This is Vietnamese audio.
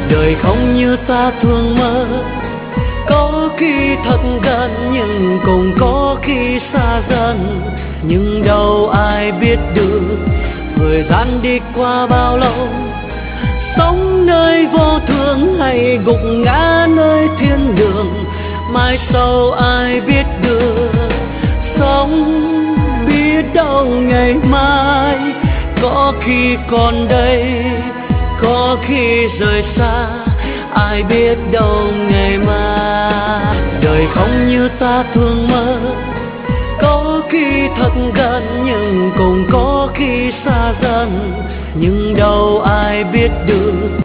Đời không như ta thường mơ, có khi thật gần nhưng cũng có khi xa dần. Nhưng đâu ai biết được thời gian đi qua bao lâu, sống nơi vô thường hay gục ngã nơi thiên đường. Mai sau ai biết được, sống biết đâu ngày mai. Có khi còn đây, có khi rời xa, ai biết đâu ngày mai. Đời không như ta thường mơ, có khi thật gần nhưng cũng có khi xa dần. Nhưng đâu ai biết được